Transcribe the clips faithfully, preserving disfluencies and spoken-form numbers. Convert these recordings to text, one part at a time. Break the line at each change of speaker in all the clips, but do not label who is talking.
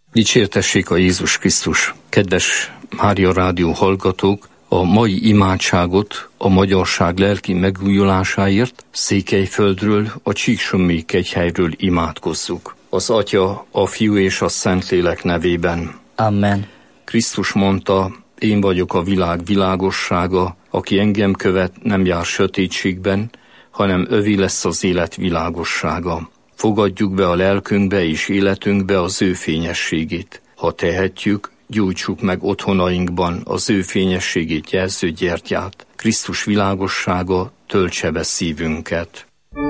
Dicsértessék a Jézus Krisztus! Kedves Mária Rádió hallgatók! A mai imádságot a magyarság lelki megújulásáért Székelyföldről, a Csíksommi kegyhelyről imádkozzuk. Az Atya, a Fiú és a Szentlélek nevében.
Amen.
Krisztus mondta, én vagyok a világ világossága, aki engem követ, nem jár sötétségben, hanem övé lesz az élet világossága. Fogadjuk be a lelkünkbe és életünkbe az ő fényességét. Ha tehetjük, gyújtsuk meg otthonainkban az ő fényességét jelző gyertyát. Krisztus világossága töltse be szívünket.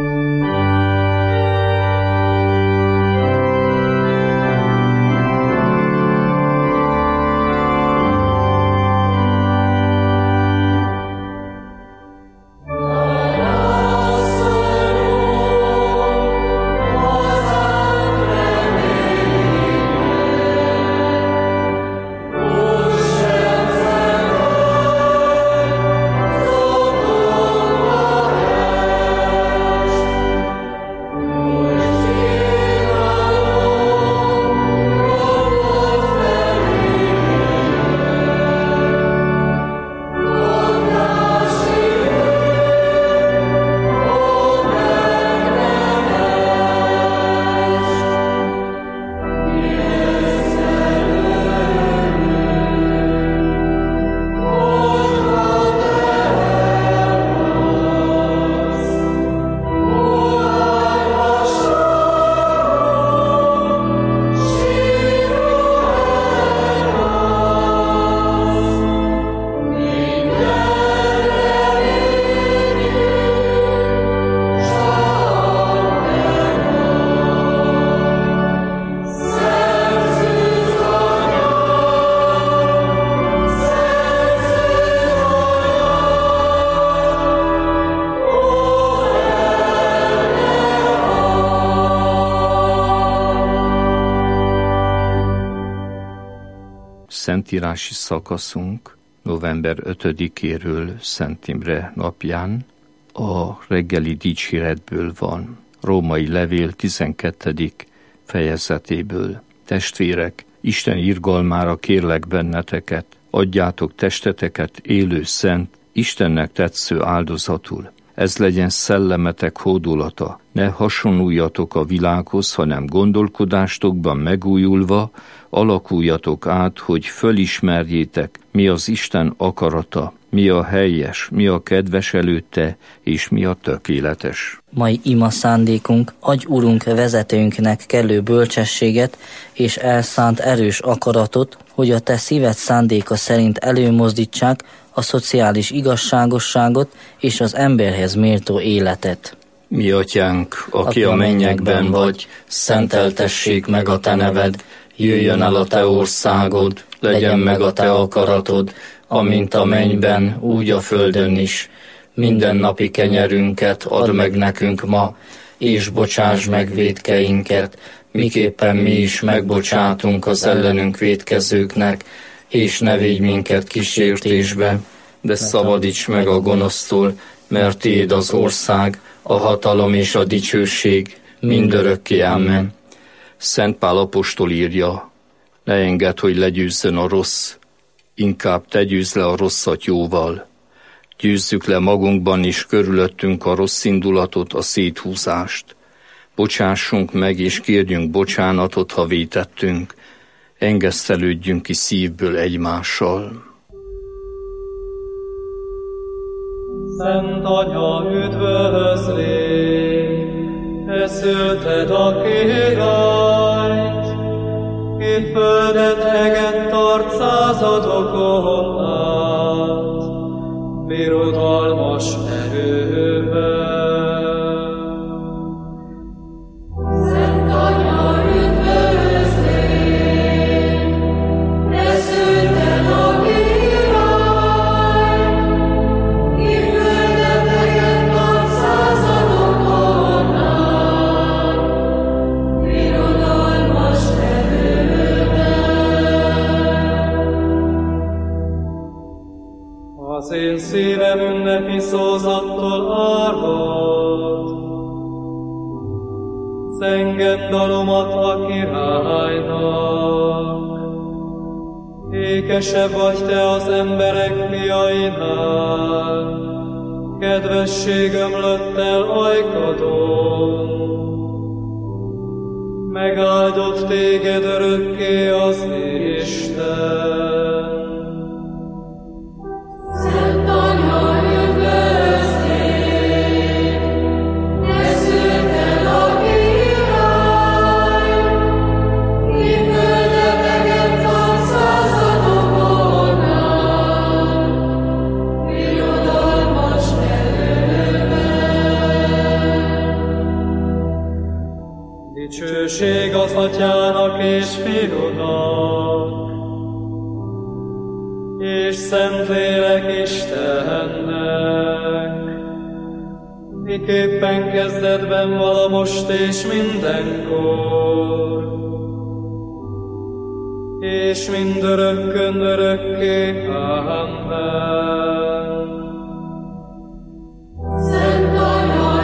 Szentírási szakaszunk november ötödikéről Szent Imre napján a reggeli dicséretből van. Római levél tizenkettedik fejezetéből. Testvérek, Isten irgalmára kérlek benneteket, adjátok testeteket élő szent, Istennek tetsző áldozatul. Ez legyen szellemetek hódolata. Ne hasonluljatok a világhoz, hanem gondolkodástokban megújulva, alakuljatok át, hogy fölismerjétek, mi az Isten akarata, mi a helyes, mi a kedves előtte, és mi a tökéletes.
Mai ima szándékunk, adj Urunk vezetőnknek kellő bölcsességet és elszánt erős akaratot, hogy a te szíved szándéka szerint előmozdítsák a szociális igazságosságot és az emberhez méltó életet.
Mi atyánk, aki a mennyekben vagy, szenteltessék meg a te neved, jöjjön el a te országod, legyen meg a te akaratod, amint a mennyben, úgy a földön is. Mindennapi kenyerünket add meg nekünk ma, és bocsáss meg vétkeinket, miképpen mi is megbocsátunk az ellenünk vétkezőknek, és ne védj minket kísértésbe, de szabadíts meg a gonosztól, mert tiéd az ország, a hatalom és a dicsőség mindörökké. Amen. Szent Pál apostol írja, ne engedd, hogy legyőzzön a rossz, inkább te győzz le a rosszat jóval. Győzzük le magunkban is körülöttünk a rossz indulatot, a széthúzást. Bocsássunk meg és kérjünk bocsánatot, ha vétettünk. Engesztelődjünk ki szívből egymással.
Szent Anya, üdvözlégy, te szülted a királyt, ki földet hegett tart századokon át, birodalmas erővel.
Szent Anya, üdvözlégy, te szülted a királyt, ki földet hegett tart századokon át, birodalmas erővel.
Az én szívem ünnepi szózattól árvad, zenged dalomat a királynak. Ékesebb vagy te az emberek fiainál, kedvesség ömlött el ajkadon. Megáldott téged örökké az Isten.
Szent Anya, üdvözlégy, te szülted a király, ki földeteket ad századokon át, birodalmas nevében.
Dicsőség az Atyának és Fiúnak, és Szentlélek Istennek, miképpen kezdetben vala most és mindenkor, és mindörökkön örökké. Amen.
Szent Anya,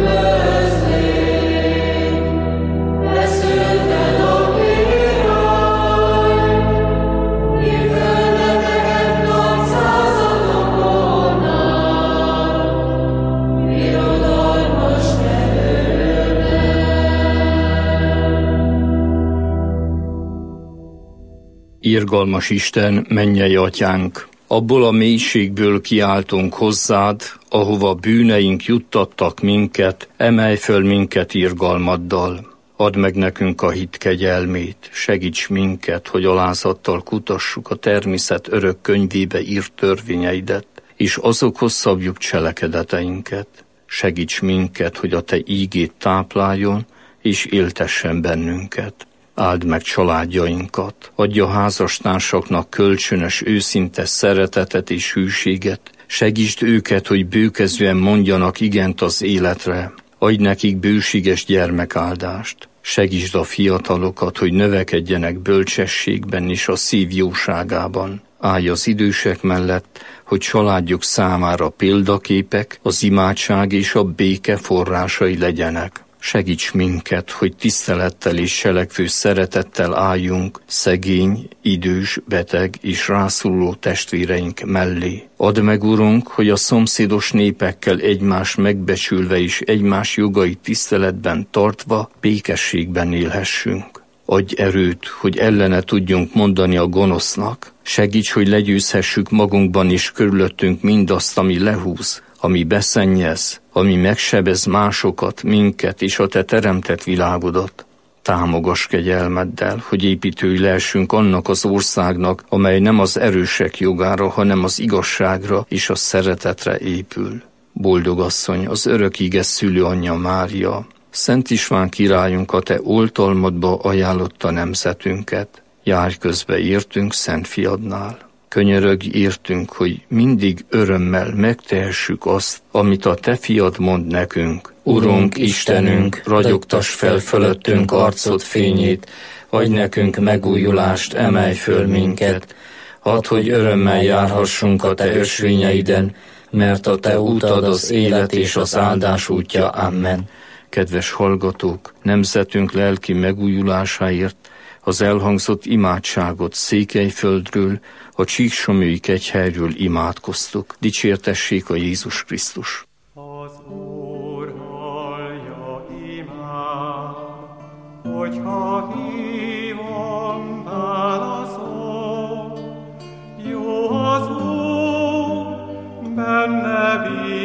üdvözlégy, te szülted a királyt, ki földeteket ad századokon át, birodalmas
Irgalmas Isten, mennyei Atyánk, abból a mélységből kiáltunk hozzád, ahova bűneink juttattak minket, emelj föl minket irgalmaddal. Add meg nekünk a hit kegyelmét, segíts minket, hogy alázattal kutassuk a természet örök könyvébe írt törvényeidet, és azokhoz szabjuk cselekedeteinket. Segíts minket, hogy a te ígét tápláljon, és éltessen bennünket. Áld meg családjainkat, adj a házastársaknak kölcsönös, őszinte szeretetet és hűséget, segítsd őket, hogy bőkezően mondjanak igent az életre, adj nekik bőséges gyermekáldást, segítsd a fiatalokat, hogy növekedjenek bölcsességben és a szív jóságában. Állj az idősek mellett, hogy családjuk számára példaképek, az imádság és a béke forrásai legyenek. Segíts minket, hogy tisztelettel és selekvő szeretettel álljunk szegény, idős, beteg és rászoruló testvéreink mellé. Add meg, Urunk, hogy a szomszédos népekkel egymás megbecsülve és egymás jogait tiszteletben tartva békességben élhessünk. Adj erőt, hogy ellene tudjunk mondani a gonosznak. Segíts, hogy legyőzhessük magunkban és körülöttünk mindazt, ami lehúz, ami beszennyez, ami megsebez másokat, minket és a te teremtett világodat. Támogass kegyelmeddel, hogy építői lehessünk annak az országnak, amely nem az erősek jogára, hanem az igazságra és a szeretetre épül. Boldog asszony, az örök ige szülőanyja Mária, Szent István királyunk, a te oltalmadba ajánlotta nemzetünket. Járj közbe értünk Szent Fiadnál. Könyörögj értünk, hogy mindig örömmel megtehessük azt, amit a te fiad mond nekünk.
Urunk, Istenünk, ragyogtass fel fölöttünk arcod fényét, adj nekünk megújulást, emelj föl minket. Add, hogy örömmel járhassunk a te ösvényeiden, mert a te útad az élet és az áldás útja. Amen.
Kedves hallgatók, nemzetünk lelki megújulásáért az elhangzott imádságot Székelyföldről, a Csíksomlyói kegyhelyről imádkoztuk. Dicsértessék a Jézus Krisztus!
Az Úr hallja imád, hogyha hívom, válaszol. Jó az Úr, benne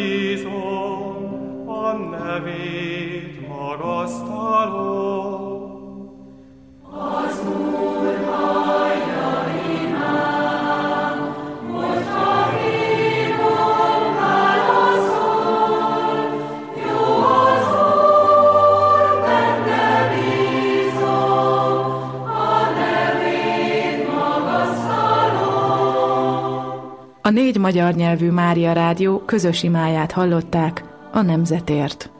bízom, a nevét magasztalom.
Az Úr hallja imád, hogyha hívom, válaszol. Jó az Úr, benne bízom, a nevét magasztalom.
A négy magyar nyelvű Mária Rádió közös imáját hallották a nemzetért.